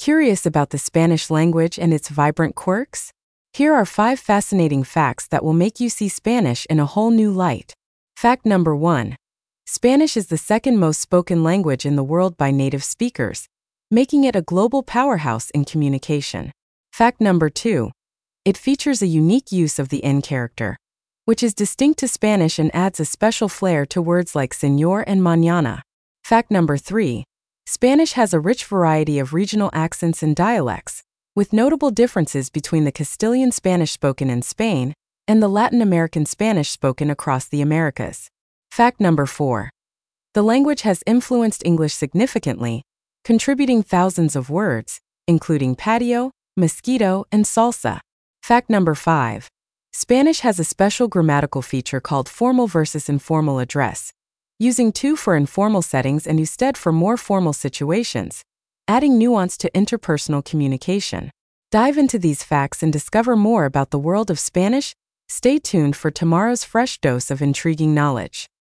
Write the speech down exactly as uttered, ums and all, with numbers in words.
Curious about the Spanish language and its vibrant quirks? Here are five fascinating facts that will make you see Spanish in a whole new light. Fact number one. Spanish is the second most spoken language in the world by native speakers, making it a global powerhouse in communication. Fact number two. It features a unique use of the en character, which is distinct to Spanish and adds a special flair to words like señor and mañana. Fact number three. Spanish has a rich variety of regional accents and dialects, with notable differences between the Castilian Spanish spoken in Spain and the Latin American Spanish spoken across the Americas. Fact number four. The language has influenced English significantly, contributing thousands of words, including patio, mosquito, and salsa. Fact number five. Spanish has a special grammatical feature called formal versus informal address, using to for informal settings and usted for more formal situations, adding nuance to interpersonal communication. Dive into these facts and discover more about the world of Spanish. Stay tuned for tomorrow's fresh dose of intriguing knowledge.